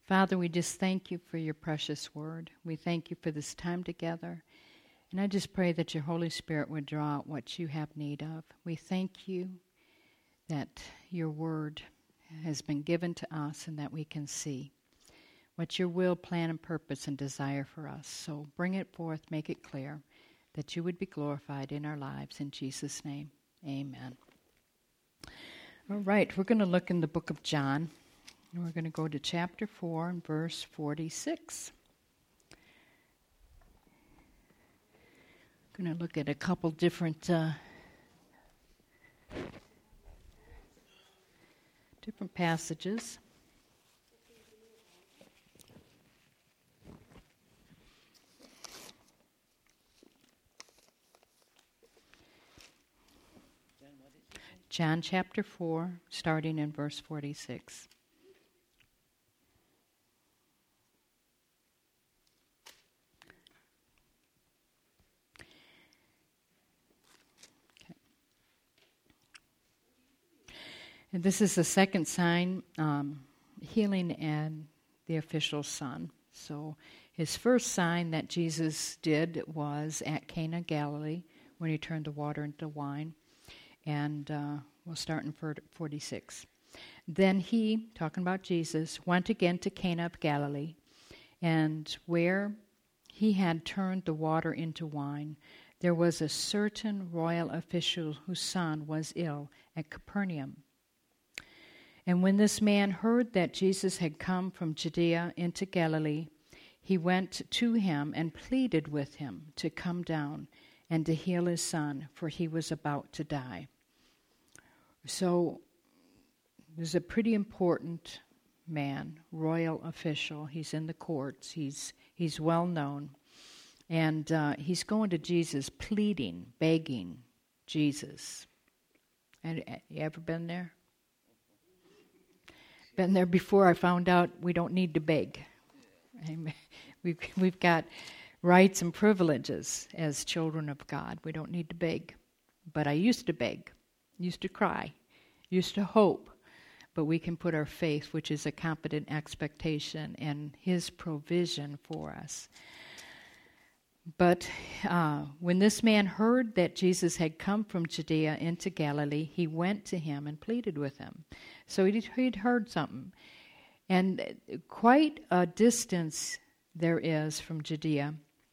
Father, we just thank you for your precious word. We thank you for this time together. And I just pray that your Holy Spirit would draw out what you have need of. We thank you that your word has been given to us and that we can see what your will, plan, and purpose and desire for us. So bring it forth, make it clear, that you would be glorified in our lives. In Jesus' name, amen. All right, we're going to look in the book of John. And we're going to go to chapter 4 and verse 46. Going to look at a couple different passages. John chapter 4, starting in verse 46. And this is the second sign, healing and the official son. So his first sign that Jesus did was at Cana, Galilee, when he turned the water into wine. And we'll start in 46. Then he, talking about Jesus, went again to Cana of Galilee, and where he had turned the water into wine, there was a certain royal official whose son was ill at Capernaum. And when this man heard that Jesus had come from Judea into Galilee, he went to him and pleaded with him to come down and to heal his son, for he was about to die. So there's a pretty important man, royal official. He's in the courts. He's well known. And he's going to Jesus, pleading, begging Jesus. And you ever been there? Been there before. I found out we don't need to beg. We've got rights and privileges as children of God. We don't need to beg. But I used to beg, used to cry, used to hope. But we can put our faith, which is a confident expectation, in his provision for us. But when this man heard that Jesus had come from Judea into Galilee, he went to him and pleaded with him. So he'd heard something. And quite a distance there is from Judea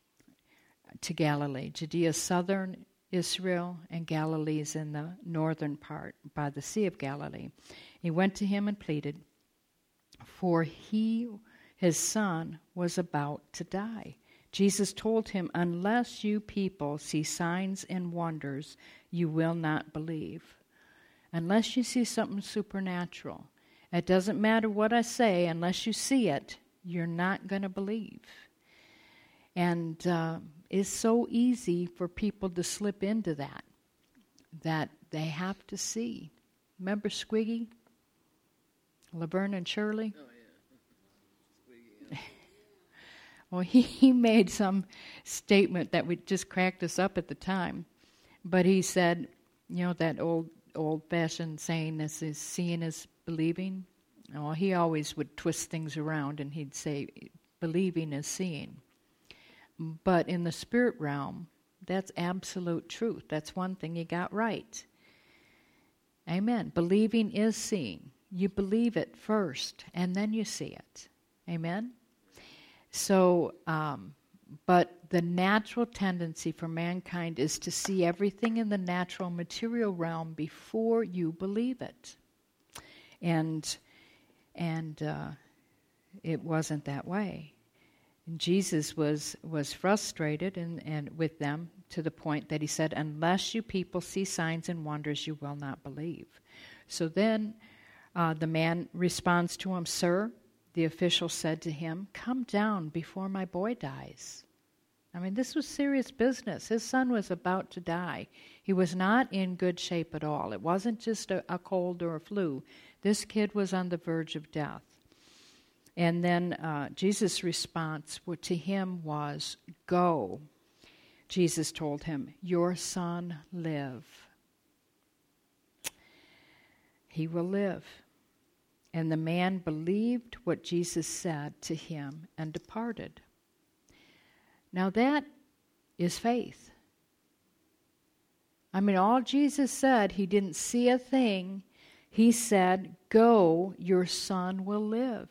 to Galilee. Judea, southern Israel, and Galilee is in the northern part by the Sea of Galilee. He went to him and pleaded, for his son was about to die. Jesus told him, unless you people see signs and wonders, you will not believe. Unless you see something supernatural. It doesn't matter what I say, unless you see it, you're not going to believe. And it's so easy for people to slip into that they have to see. Remember Squiggy? Laverne and Shirley? Oh, yeah. Well, he made some statement that would just cracked us up at the time. But he said, you know, that old-fashioned saying, this is seeing is believing. Well, he always would twist things around, and he'd say, believing is seeing. But in the spirit realm, that's absolute truth. That's one thing you got right. Amen. Believing is seeing. You believe it first, and then you see it. Amen? So, but the natural tendency for mankind is to see everything in the natural material realm before you believe it. And it wasn't that way. And Jesus was frustrated and with them to the point that he said, unless you people see signs and wonders, you will not believe. So then the man responds to him, sir, the official said to him, come down before my boy dies. I mean, this was serious business. His son was about to die. He was not in good shape at all. It wasn't just a cold or a flu. This kid was on the verge of death. And then Jesus' response to him was, go. Jesus told him, your son live. He will live. And the man believed what Jesus said to him and departed. Now that is faith. I mean, all Jesus said, he didn't see a thing. He said, go, your son will live.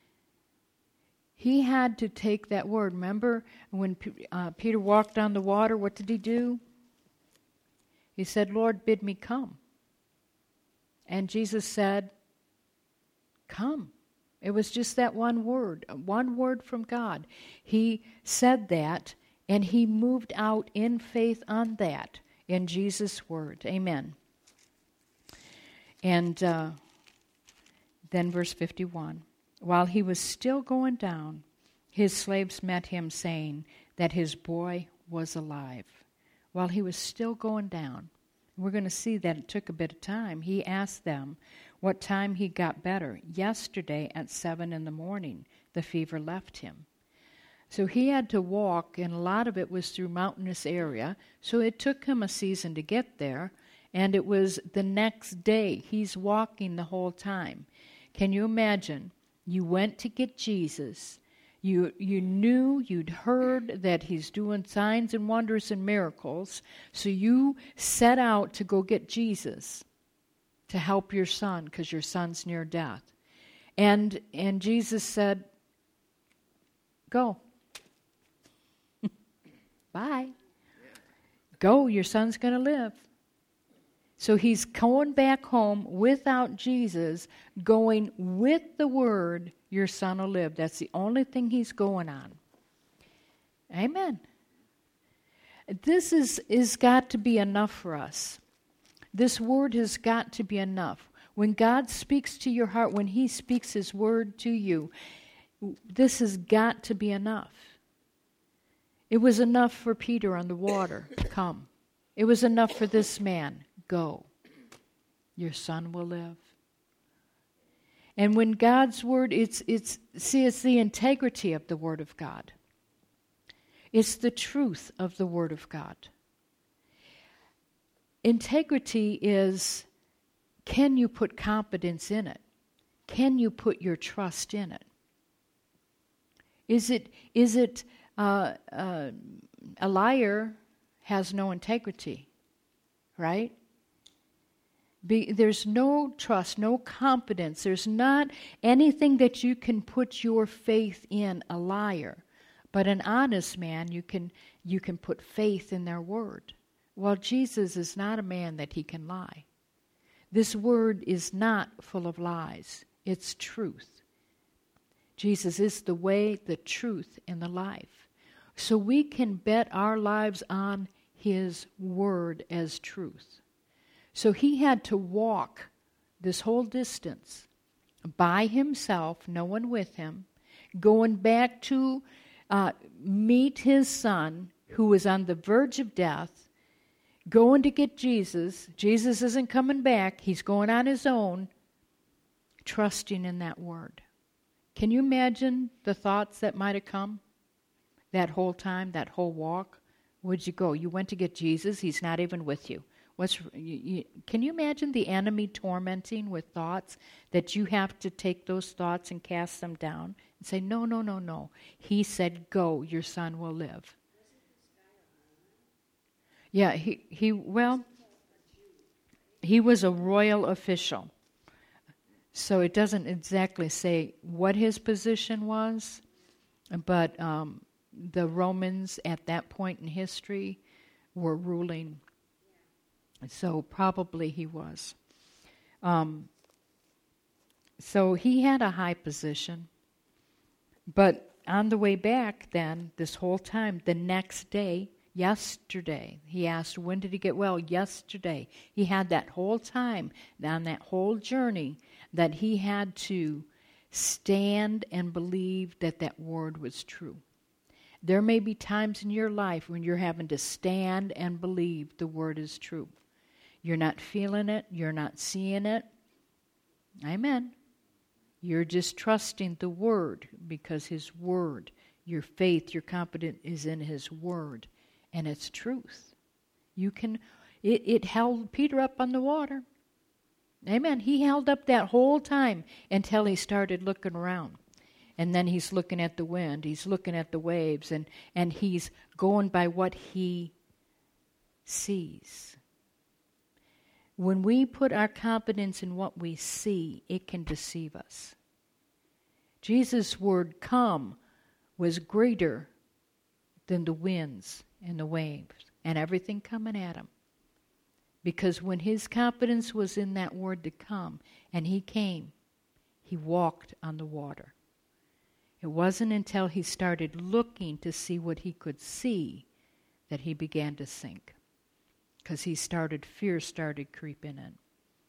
He had to take that word. Remember when Peter walked on the water, what did he do? He said, Lord, bid me come. And Jesus said, come. It was just that one word from God. He said that, and he moved out in faith on that, in Jesus' word. Amen. And then verse 51. While he was still going down, his slaves met him, saying that his boy was alive. While he was still going down, we're going to see that it took a bit of time. He asked them what time he got better. Yesterday at 7 a.m, the fever left him. So he had to walk, and a lot of it was through mountainous area. So it took him a season to get there, and it was the next day. He's walking the whole time. Can you imagine? You went to get Jesus. You knew, you'd heard that he's doing signs and wonders and miracles. So you set out to go get Jesus to help your son because your son's near death. And Jesus said, go. Bye. Go, your son's going to live. So he's going back home without Jesus, going with the word, your son will live. That's the only thing he's going on. Amen. This is got to be enough for us. This word has got to be enough. When God speaks to your heart, when he speaks his word to you, this has got to be enough. It was enough for Peter on the water, come. It was enough for this man, go. Your son will live. And when God's word, it's the integrity of the word of God. It's the truth of the word of God. Integrity is, can you put confidence in it? Can you put your trust in it? Is it a liar has no integrity, right? There's no trust, no confidence. There's not anything that you can put your faith in a liar. But an honest man, you can put faith in their word. Well, Jesus is not a man that he can lie. This word is not full of lies. It's truth. Jesus is the way, the truth, and the life. So we can bet our lives on his word as truth. So he had to walk this whole distance by himself, no one with him, going back to meet his son who was on the verge of death, going to get Jesus. Jesus isn't coming back. He's going on his own, trusting in that word. Can you imagine the thoughts that might have come that whole time, that whole walk? Where'd you go? You went to get Jesus. He's not even with you. Can you imagine the enemy tormenting with thoughts that you have to take those thoughts and cast them down and say, no, no, no, no. He said, go, your son will live. Yeah, he was a royal official. So it doesn't exactly say what his position was, but the Romans at that point in history were ruling. So probably he was. So he had a high position. But on the way back then, this whole time, the next day, yesterday, he asked, when did he get well? Yesterday. He had that whole time, on that whole journey, that he had to stand and believe that that word was true. There may be times in your life when you're having to stand and believe the word is true. You're not feeling it. You're not seeing it. Amen. You're just trusting the word because his word, your faith, your confidence is in his word. And it's truth. It held Peter up on the water. Amen. He held up that whole time until he started looking around. And then he's looking at the wind. He's looking at the waves. And he's going by what he sees. When we put our confidence in what we see, it can deceive us. Jesus' word, come, was greater than the winds and the waves and everything coming at him. Because when his confidence was in that word to come, and he came, he walked on the water. It wasn't until he started looking to see what he could see that he began to sink. Because fear started creeping in.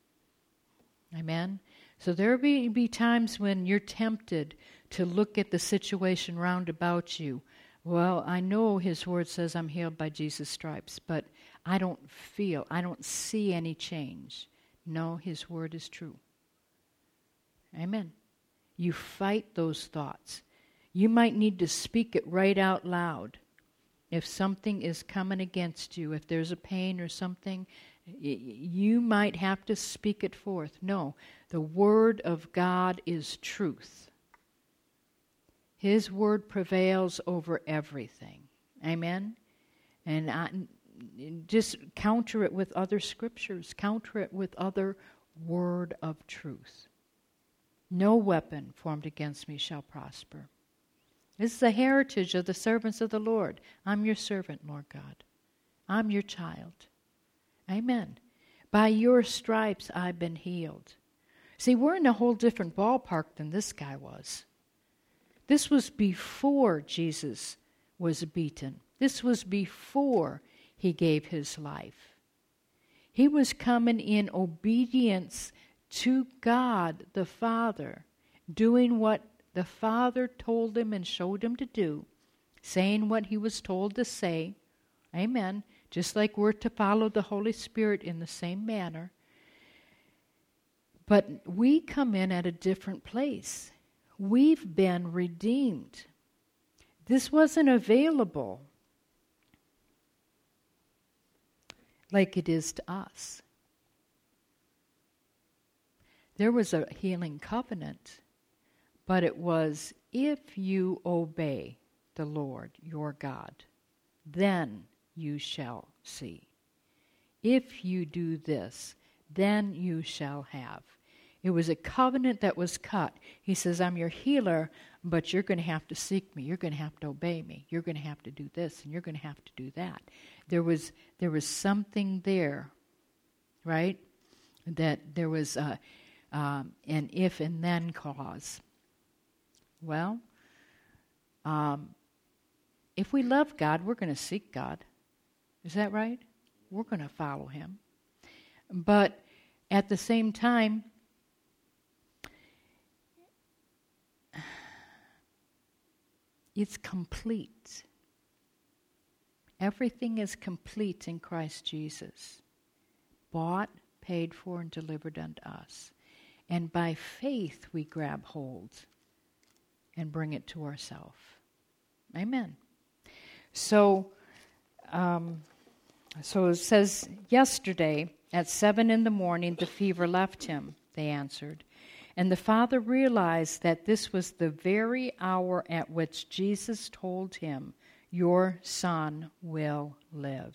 Amen? So there will be times when you're tempted to look at the situation round about you. Well, I know his word says I'm healed by Jesus' stripes, but I don't see any change. No, his word is true. Amen. You fight those thoughts. You might need to speak it right out loud. If something is coming against you, if there's a pain or something, you might have to speak it forth. No, the Word of God is truth. His Word prevails over everything. Amen? And just counter it with other scriptures. Counter it with other Word of truth. No weapon formed against me shall prosper. This is the heritage of the servants of the Lord. I'm your servant, Lord God. I'm your child. Amen. By your stripes I've been healed. See, we're in a whole different ballpark than this guy was. This was before Jesus was beaten. This was before he gave his life. He was coming in obedience to God the Father, doing what the Father told him and showed him to do, saying what he was told to say. Amen. Just like we're to follow the Holy Spirit in the same manner. But we come in at a different place. We've been redeemed. This wasn't available like it is to us. There was a healing covenant, but it was, if you obey the Lord your God, then you shall see. If you do this, then you shall have. It was a covenant that was cut. He says, I'm your healer, but you're going to have to seek me. You're going to have to obey me. You're going to have to do this, and you're going to have to do that. There was something there, right? That there was an if and then clause. Well, if we love God, we're going to seek God. Is that right? We're going to follow him. But at the same time, it's complete. Everything is complete in Christ Jesus. Bought, paid for, and delivered unto us. And by faith we grab hold and bring it to ourselves. Amen. So it says, yesterday at 7 a.m, the fever left him, they answered. And the father realized that this was the very hour at which Jesus told him, your son will live.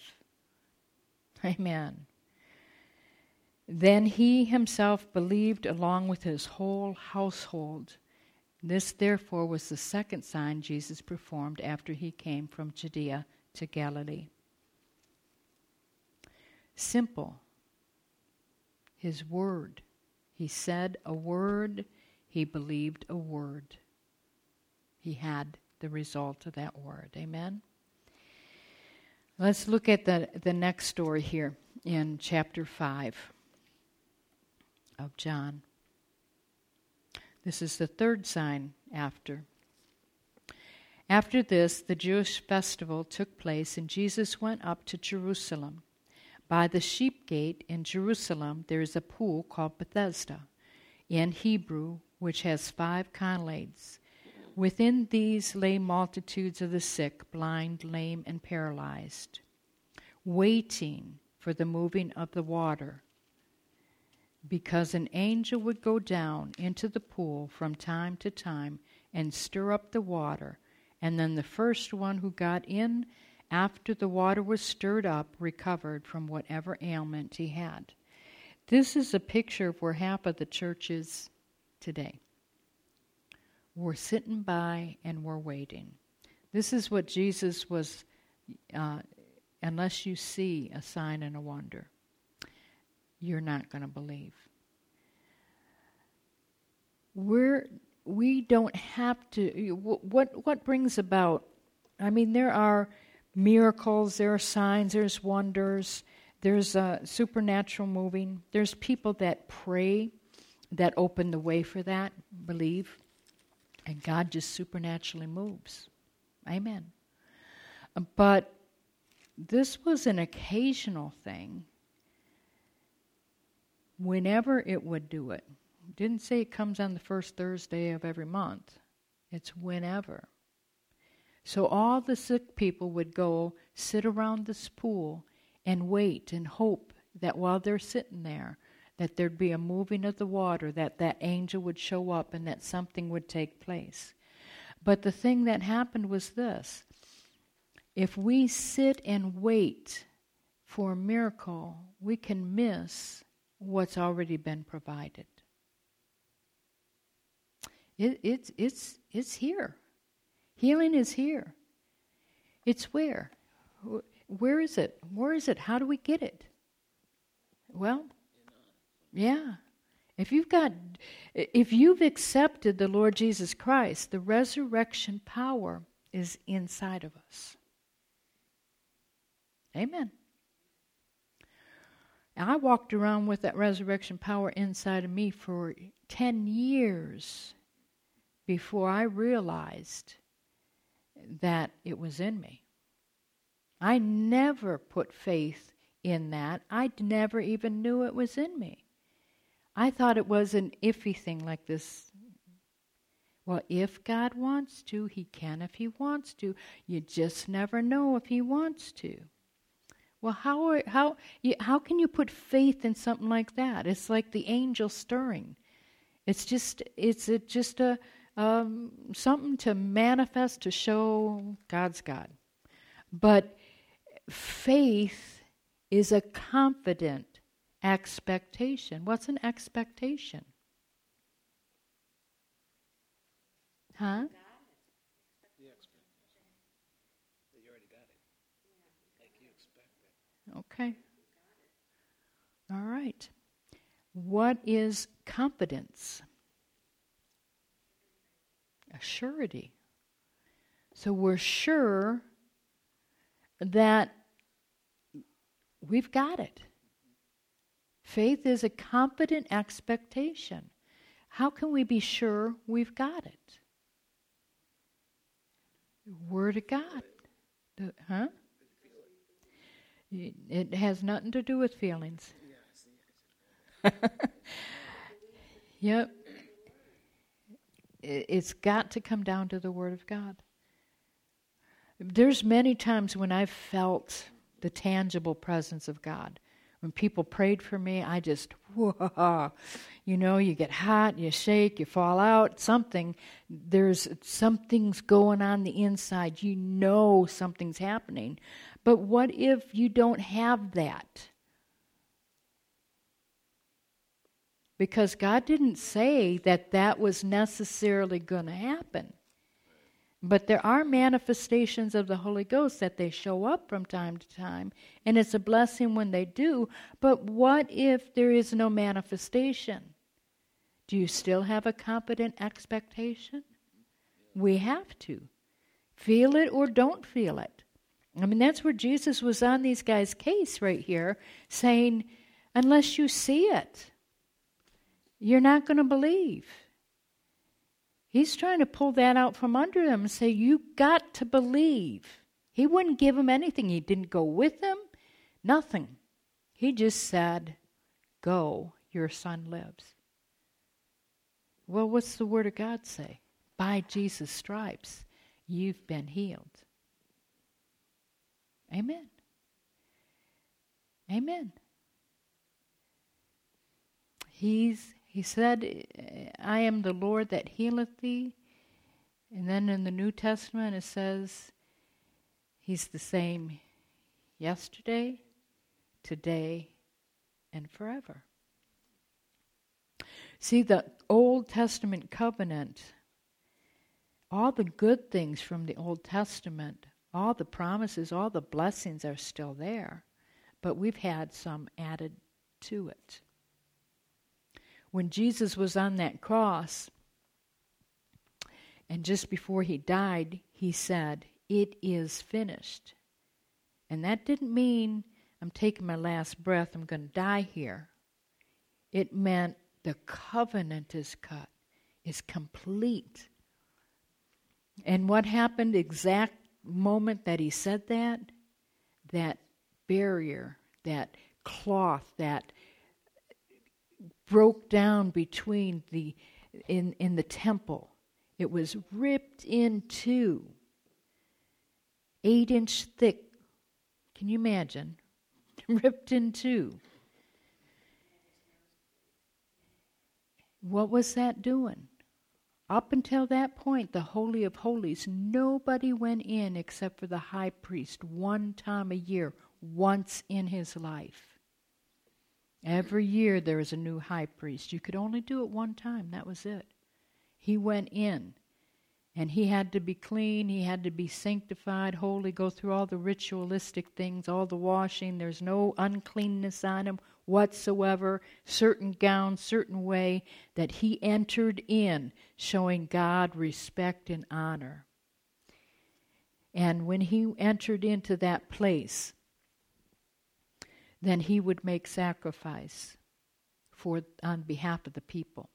Amen. Then he himself believed along with his whole household. This, therefore, was the second sign Jesus performed after he came from Judea to Galilee. Simple. His word. He said a word. He believed a word. He had the result of that word. Amen? Let's look at the next story here in chapter 5 of John. This is the third sign after. After this, the Jewish festival took place, and Jesus went up to Jerusalem. By the sheep gate in Jerusalem, there is a pool called Bethesda, in Hebrew, which has 5 colonnades. Within these lay multitudes of the sick, blind, lame, and paralyzed, waiting for the moving of the water. because an angel would go down into the pool from time to time and stir up the water, and then the first one who got in after the water was stirred up recovered from whatever ailment he had. This is a picture of where half of the church is today. We're sitting by and we're waiting. This is what Jesus was, unless you see a sign and a wonder, you're not going to believe. We don't have to. What brings about? I mean, there are miracles, there are signs, there's wonders, there's supernatural moving. There's people that pray, that open the way for that, believe, and God just supernaturally moves. Amen. But this was an occasional thing. Whenever it would do it. Didn't say it comes on the first Thursday of every month. It's whenever. So all the sick people would go sit around this pool and wait and hope that while they're sitting there, that there'd be a moving of the water, that that angel would show up and that something would take place. But the thing that happened was this. If we sit and wait for a miracle, we can miss what's already been provided. It's here. Healing is here. It's where? Where is it? Where is it? How do we get it? Well, yeah. If you've accepted the Lord Jesus Christ, the resurrection power is inside of us. Amen. I walked around with that resurrection power inside of me for 10 years before I realized that it was in me. I never put faith in that. I never even knew it was in me. I thought it was an iffy thing like this. Well, if God wants to, He can if He wants to. You just never know if He wants to. Well, how can you put faith in something like that? It's like the angel stirring. It's just a something to manifest, to show God's God. But faith is a confident expectation. What's an expectation? Huh? The expectation. That you already got it. Like you expect it. Okay. All right. What is confidence? A surety. So we're sure that we've got it. Faith is a confident expectation. How can we be sure we've got it? Word of God. Huh? It has nothing to do with feelings. Yep. It's got to come down to the Word of God. There's many times when I've felt the tangible presence of God. When people prayed for me, I just, whoa, you get hot, you shake, you fall out, something's going on the inside. You know something's happening. But what if you don't have that? Because God didn't say that was necessarily going to happen. But there are manifestations of the Holy Ghost that they show up from time to time, and it's a blessing when they do. But what if there is no manifestation? Do you still have a confident expectation? We have to. Feel it or don't feel it. I mean, that's where Jesus was on these guys' case right here, saying, unless you see it, you're not going to believe. He's trying to pull that out from under them and say, you got to believe. He wouldn't give them anything. He didn't go with them, nothing. He just said, go, your son lives. Well, what's the Word of God say? By Jesus' stripes, you've been healed. Amen. Amen. He said, I am the Lord that healeth thee. And then in the New Testament it says, He's the same yesterday, today, and forever. See, the Old Testament covenant, all the good things from the Old Testament, all the promises, all the blessings are still there, but we've had some added to it. When Jesus was on that cross, and just before he died, he said, it is finished. And that didn't mean I'm taking my last breath, I'm going to die here. It meant the covenant is cut, is complete. And what happened exact moment that he said that? That barrier, that cloth, that broke down between in the temple. It was ripped in two, 8-inch thick. Can you imagine? Ripped in two. What was that doing? Up until that point, the Holy of Holies, nobody went in except for the high priest one time a year, once in his life. Every year there is a new high priest. You could only do it one time. That was it. He went in, and he had to be clean. He had to be sanctified, holy, go through all the ritualistic things, all the washing. There's no uncleanness on him whatsoever. Certain gown, certain way that he entered in, showing God respect and honor. And when he entered into that place, then he would make sacrifice on behalf of the people.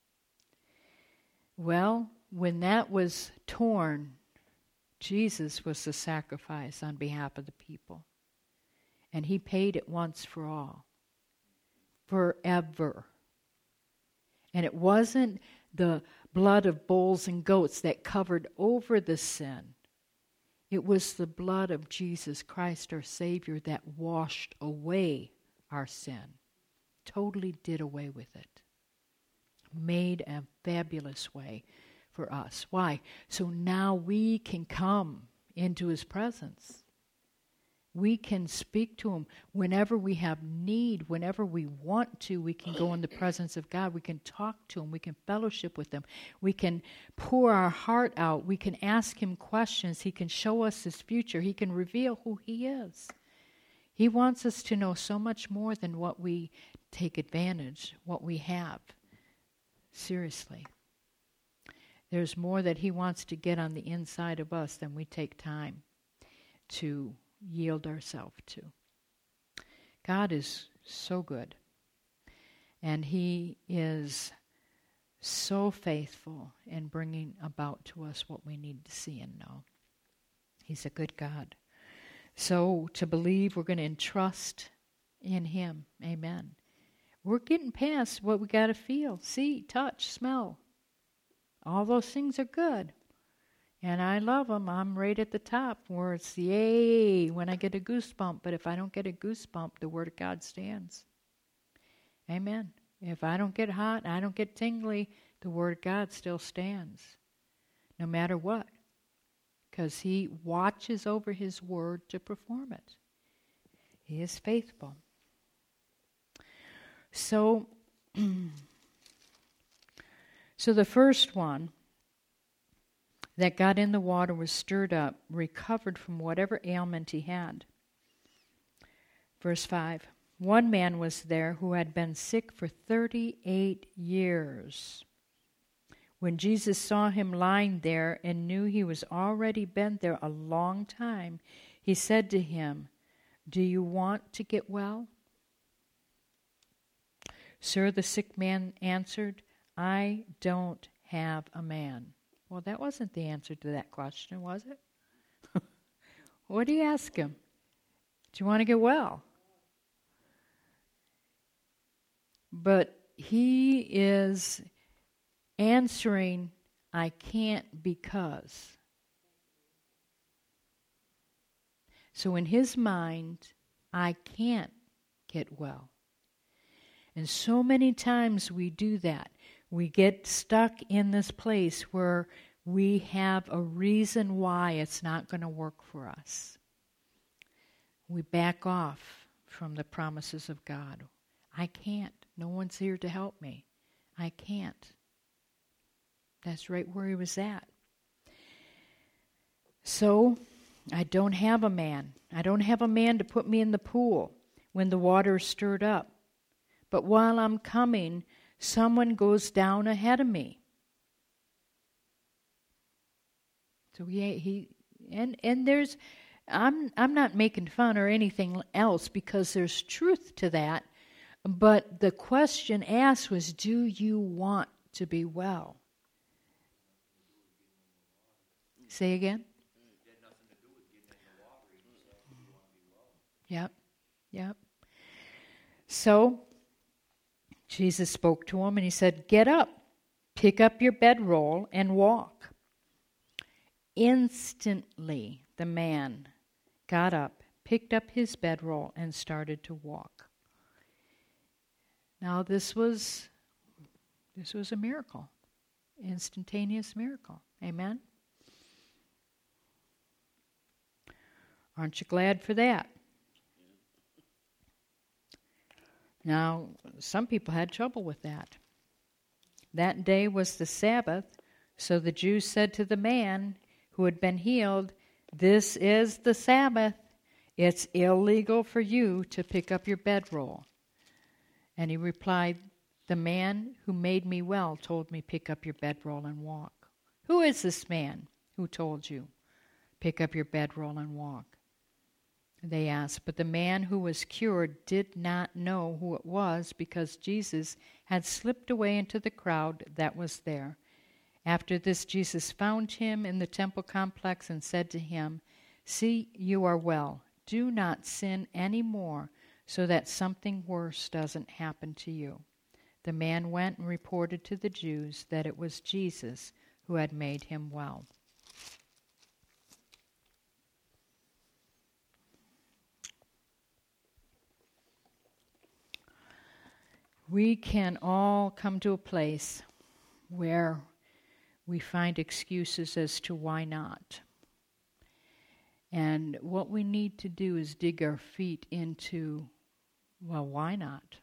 Well, when that was torn, Jesus was the sacrifice on behalf of the people. And he paid it once for all. Forever. And it wasn't the blood of bulls and goats that covered over the sin. It was the blood of Jesus Christ, our Savior, that washed away our sin. Totally did away with it. Made a fabulous way for us. Why? So now we can come into his presence. We can speak to him whenever we have need, whenever we want to. We can go in the presence of God. We can talk to him. We can fellowship with him. We can pour our heart out. We can ask him questions. He can show us his future. He can reveal who he is. He wants us to know so much more than what we take advantage, what we have. Seriously. There's more that he wants to get on the inside of us than we take time to yield ourselves to. God is so good. And he is so faithful in bringing about to us what we need to see and know. He's a good God. So to believe, we're going to entrust in him. Amen. We're getting past what we got to feel, see, touch, smell. All those things are good. And I love them. I'm right at the top where it's the yay when I get a goosebump. But if I don't get a goosebump, the Word of God stands. Amen. If I don't get hot, I don't get tingly, the Word of God still stands. No matter what. Because he watches over his Word to perform it. He is faithful. So the first one that got in the water was stirred up, recovered from whatever ailment he had. Verse 5, one man was there who had been sick for 38 years. When Jesus saw him lying there and knew he was already been there a long time, he said to him, "Do you want to get well?" "Sir," the sick man answered, "I don't have a man." Well, that wasn't the answer to that question, was it? What do you ask him? Do you want to get well? But he is answering, "I can't because." So in his mind, I can't get well. And so many times we do that. We get stuck in this place where we have a reason why it's not going to work for us. We back off from the promises of God. I can't. No one's here to help me. I can't. That's right where he was at. So, I don't have a man. I don't have a man to put me in the pool when the water is stirred up. But while I'm coming, someone goes down ahead of me. So there's, I'm not making fun or anything else because there's truth to that. But the question asked was, do you want to be well? Say again? Yep. So, Jesus spoke to him and he said, get up, pick up your bedroll and walk. Instantly, the man got up, picked up his bedroll and started to walk. Now, this was a miracle, instantaneous miracle. Amen? Aren't you glad for that? Now, some people had trouble with that. That day was the Sabbath, so the Jews said to the man who had been healed, "This is the Sabbath. It's illegal for you to pick up your bedroll." And he replied, "The man who made me well told me, pick up your bedroll and walk." Who is this man who told you, pick up your bedroll and walk? They asked, but the man who was cured did not know who it was because Jesus had slipped away into the crowd that was there. After this, Jesus found him in the temple complex and said to him, "See, you are well. Do not sin anymore so that something worse doesn't happen to you." The man went and reported to the Jews that it was Jesus who had made him well. We can all come to a place where we find excuses as to why not. And what we need to do is dig our feet into, well, why not?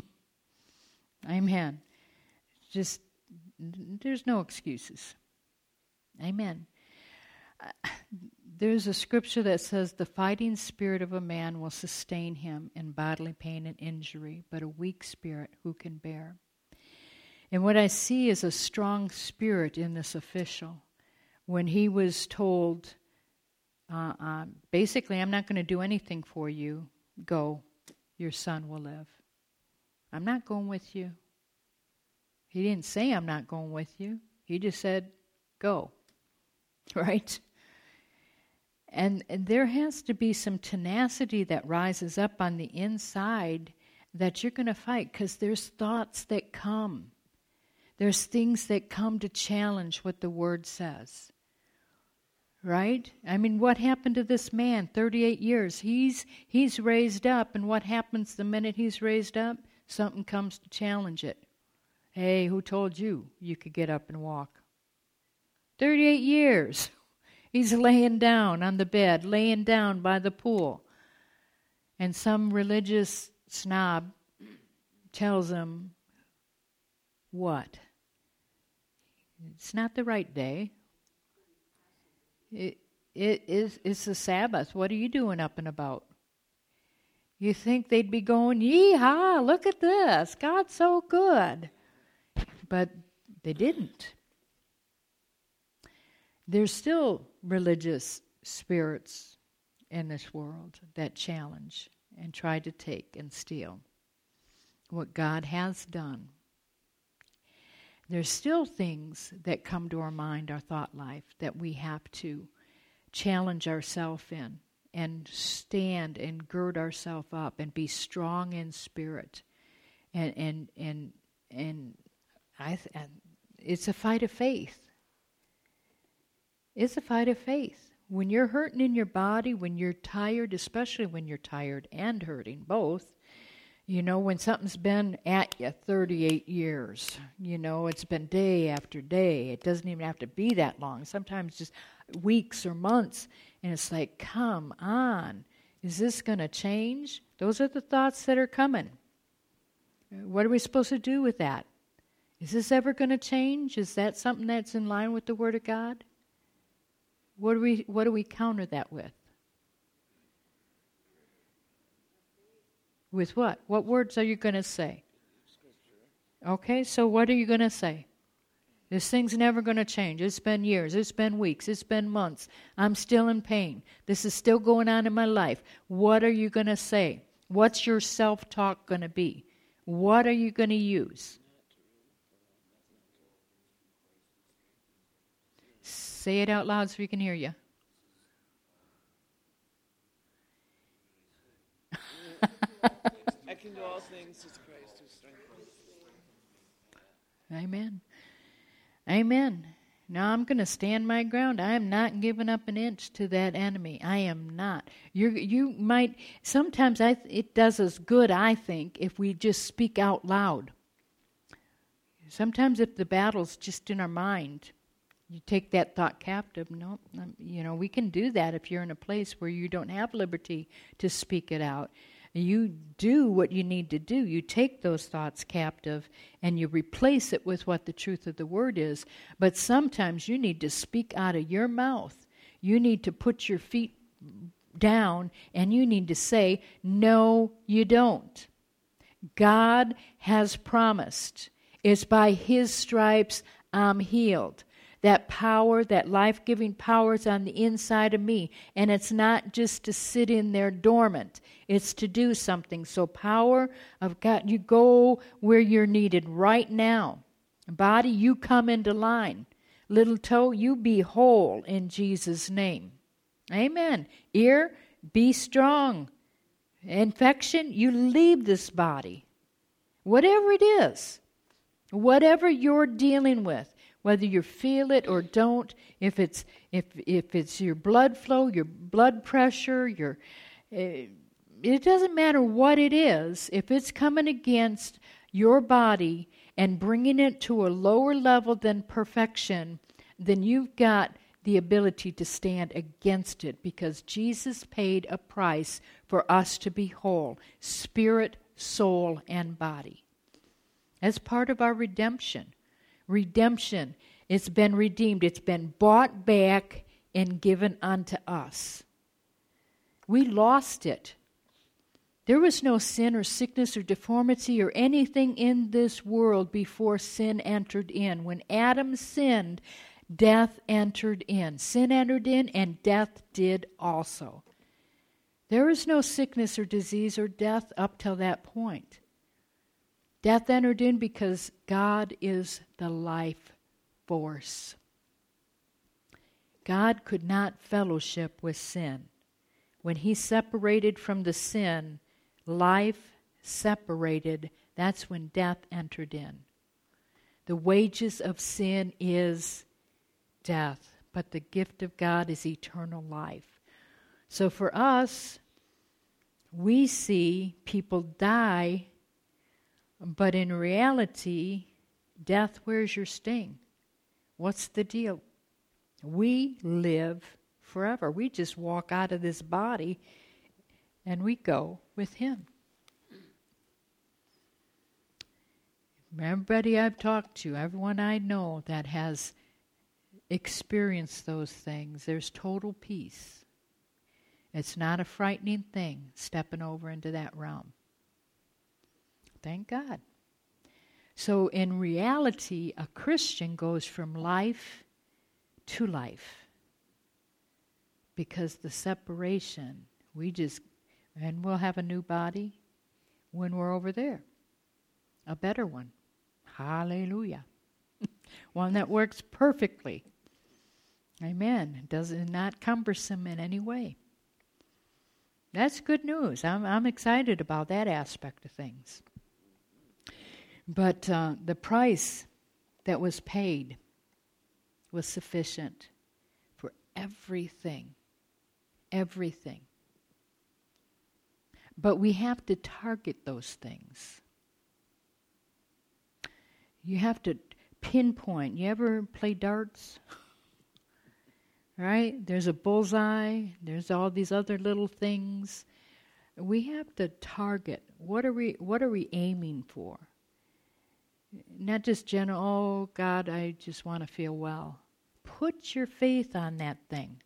Amen. Just, there's no excuses. Amen. There's a scripture that says, "The fighting spirit of a man will sustain him in bodily pain and injury, but a weak spirit who can bear?" And what I see is a strong spirit in this official. When he was told, basically, "I'm not going to do anything for you. Go, your son will live. I'm not going with you." He didn't say, "I'm not going with you." He just said, "Go." Right? And there has to be some tenacity that rises up on the inside that you're going to fight, because there's thoughts that come. There's things that come to challenge what the Word says. Right? I mean, what happened to this man? 38 years. He's raised up, and what happens the minute he's raised up? Something comes to challenge it. Hey, who told you could get up and walk? 38 years. He's laying down on the bed, laying down by the pool. And some religious snob tells him, what? It's not the right day. It's the Sabbath. What are you doing up and about? You think they'd be going, "Yee-haw, look at this. God's so good." But they didn't. There's still religious spirits in this world that challenge and try to take and steal what God has done. There's still things that come to our mind, our thought life, that we have to challenge ourselves in and stand and gird ourselves up and be strong in spirit. And it's a fight of faith. It's a fight of faith. When you're hurting in your body, when you're tired, especially when you're tired and hurting, both, You know, when something's been at you 38 years, you know, it's been day after day. It doesn't even have to be that long. Sometimes just weeks or months. And it's like, come on. Is this going to change? Those are the thoughts that are coming. What are we supposed to do with that? Is this ever going to change? Is that something that's in line with the Word of God? What do we counter that with? With what? What words are you going to say? Okay, so what are you going to say? This thing's never going to change. It's been years. It's been weeks. It's been months. I'm still in pain. This is still going on in my life. What are you going to say? What's your self-talk going to be? What are you going to use? Say it out loud so we can hear you. I can do all things through Christ who strengthens. Amen. Amen. Now I'm going to stand my ground. I am not giving up an inch to that enemy. I am not. You might, sometimes it does us good, I think, if we just speak out loud. Sometimes if the battle's just in our mind, you take that thought captive. No, you know, we can do that if you're in a place where you don't have liberty to speak it out. You do what you need to do. You take those thoughts captive and you replace it with what the truth of the Word is. But sometimes you need to speak out of your mouth. You need to put your feet down and you need to say, no, you don't. God has promised. It's by His stripes I'm healed. That power, that life-giving power is on the inside of me. And it's not just to sit in there dormant. It's to do something. So power of God, you go where you're needed right now. Body, you come into line. Little toe, you be whole in Jesus' name. Amen. Ear, be strong. Infection, you leave this body. Whatever it is, whatever you're dealing with, whether you feel it or don't, if it's your blood flow, your blood pressure, it doesn't matter what it is. If it's coming against your body and bringing it to a lower level than perfection, then you've got the ability to stand against it because Jesus paid a price for us to be whole, spirit, soul, and body. As part of our redemption. Redemption, it's been redeemed. It's been bought back and given unto us. We lost it. There was no sin or sickness or deformity or anything in this world before sin entered in. When Adam sinned, death entered in. Sin entered in and death did also. There is no sickness or disease or death up till that point. Death entered in because God is the life force. God could not fellowship with sin. When He separated from the sin, life separated. That's when death entered in. The wages of sin is death, but the gift of God is eternal life. So for us, we see people die, but in reality, death, where's your sting? What's the deal? We live forever. We just walk out of this body and we go with Him. Everybody I've talked to, everyone I know that has experienced those things, there's total peace. It's not a frightening thing stepping over into that realm. Thank God. So in reality, a Christian goes from life to life. Because the separation, and we'll have a new body when we're over there. A better one. Hallelujah. One that works perfectly. Amen. It does not cumbersome in any way. That's good news. I'm excited about that aspect of things. But the price that was paid was sufficient for everything. Everything. But we have to target those things. You have to pinpoint. You ever play darts? Right? There's a bullseye. There's all these other little things. We have to target. What are we aiming for? Not just general, oh God, I just want to feel well. Put your faith on that thing.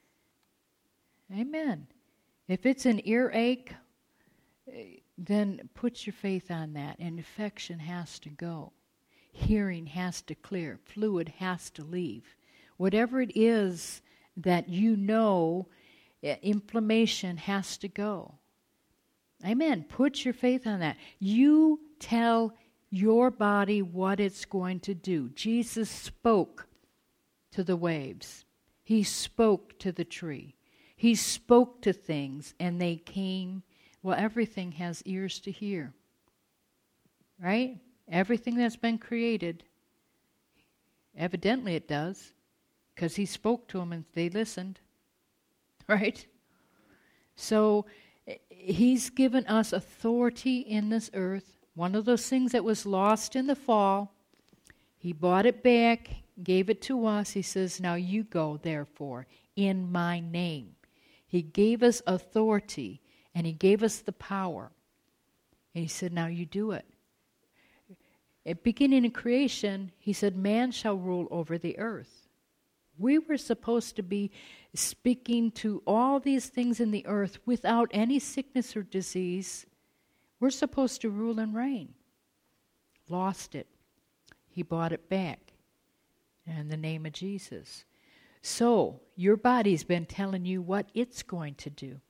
Amen. If it's an earache, then put your faith on that. And infection has to go. Hearing has to clear. Fluid has to leave. Whatever it is that you know, inflammation has to go. Amen. Put your faith on that. You tell your body what it's going to do. Jesus spoke to the waves. He spoke to the tree. He spoke to things, and they came. Well, everything has ears to hear. Right? Everything that's been created, evidently it does, because he spoke to them and they listened. Right? So he's given us authority in this earth. One of those things that was lost in the fall, he bought it back, gave it to us. He says, now you go, therefore, in my name. He gave us authority, and he gave us the power. And he said, now you do it. At beginning of creation, he said, man shall rule over the earth. We were supposed to be speaking to all these things in the earth without any sickness or disease. We're supposed to rule and reign. Lost it. He bought it back in the name of Jesus. So, your body's been telling you what it's going to do.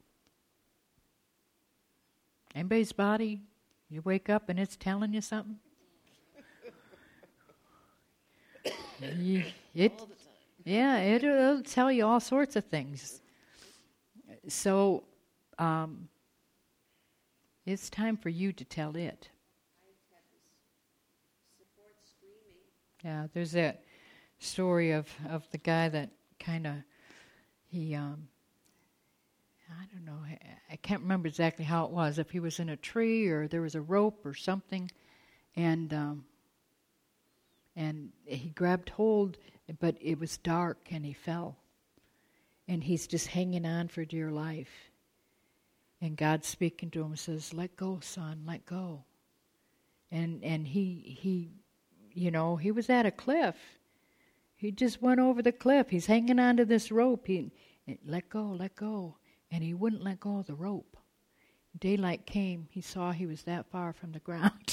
Anybody's body, you wake up and it's telling you something? It'll tell you all sorts of things. So, it's time for you to tell it. Yeah, there's that story of the guy that kind of, I don't know, I can't remember exactly how it was, if he was in a tree or there was a rope or something, and he grabbed hold, but it was dark and he fell. And he's just hanging on for dear life. And God's speaking to him and says, let go, son, let go. And he was at a cliff. He just went over the cliff. He's hanging onto this rope. He let go. And he wouldn't let go of the rope. Daylight came. He saw he was that far from the ground.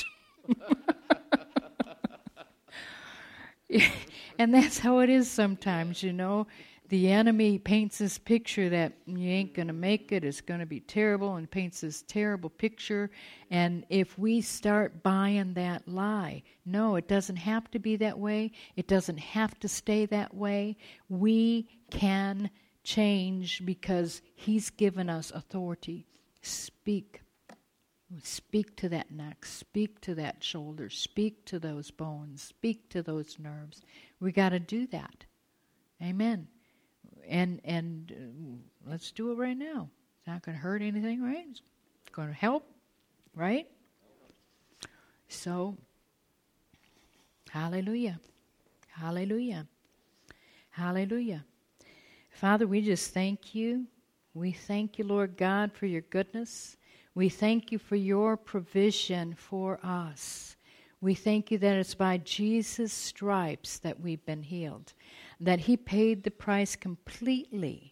And that's how it is sometimes, you know. The enemy paints this picture that you ain't going to make it, it's going to be terrible, and paints this terrible picture. And if we start buying that lie, no, it doesn't have to be that way. It doesn't have to stay that way. We can change because he's given us authority. Speak. Speak to that neck. Speak to that shoulder. Speak to those bones. Speak to those nerves. We got to do that. Amen. And let's do it right now. It's not going to hurt anything, right? It's going to help, right? So, hallelujah. Hallelujah. Hallelujah. Father, we just thank you. We thank you, Lord God, for your goodness. We thank you for your provision for us. We thank you that it's by Jesus' stripes that we've been healed, that he paid the price completely.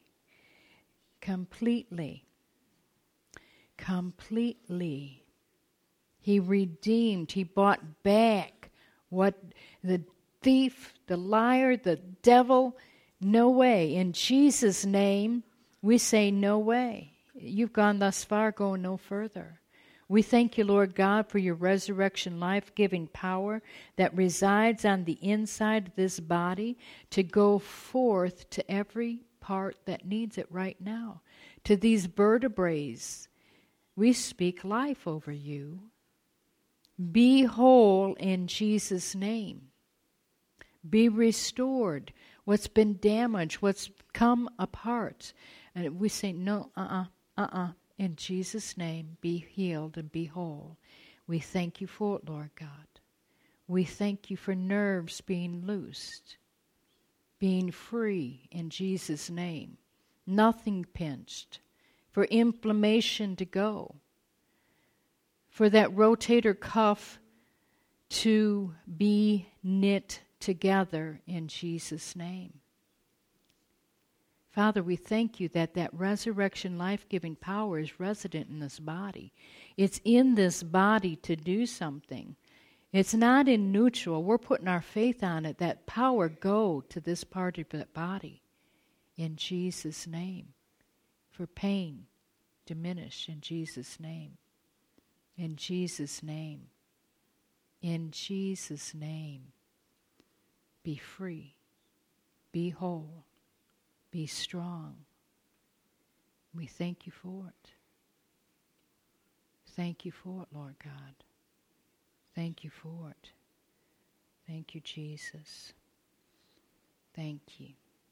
He redeemed, he bought back what the thief, the liar, the devil, no way. In Jesus' name, we say no way. You've gone thus far, go no further. We thank you, Lord God, for your resurrection life-giving power that resides on the inside of this body to go forth to every part that needs it right now. To these vertebrae, we speak life over you. Be whole in Jesus' name. Be restored. What's been damaged, what's come apart. And we say, no, In Jesus' name, be healed and be whole. We thank you for it, Lord God. We thank you for nerves being loosed, being free in Jesus' name. Nothing pinched, for inflammation to go, for that rotator cuff to be knit together in Jesus' name. Father, we thank you that that resurrection life-giving power is resident in this body. It's in this body to do something. It's not in neutral. We're putting our faith on it. That power go to this part of that body in Jesus' name. For pain, diminish in Jesus' name. In Jesus' name. In Jesus' name. Be free. Be whole. Be strong. We thank you for it. Thank you for it, Lord God. Thank you for it. Thank you, Jesus. Thank you.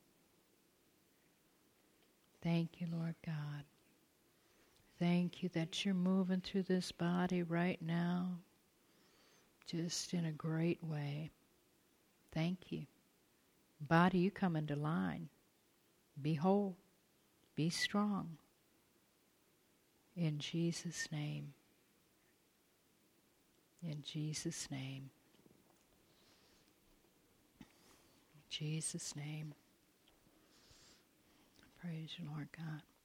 Thank you, Lord God. Thank you that you're moving through this body right now, just in a great way. Thank you. Body, you come into line. Be whole. Be strong. In Jesus' name. In Jesus' name. In Jesus' name. Praise you, Lord God.